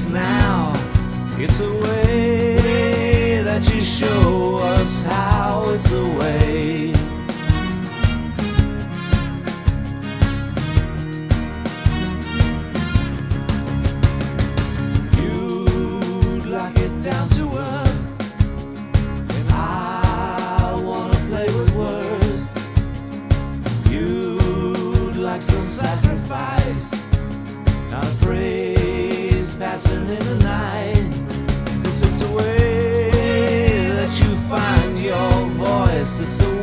us now. It's a way that you show us how. It's a way. You'd like it down to earth, and I wanna play with words. You'd like some sacrifice, not a phrase passing in the night. 'Cause it's a way that you find your voice. It's a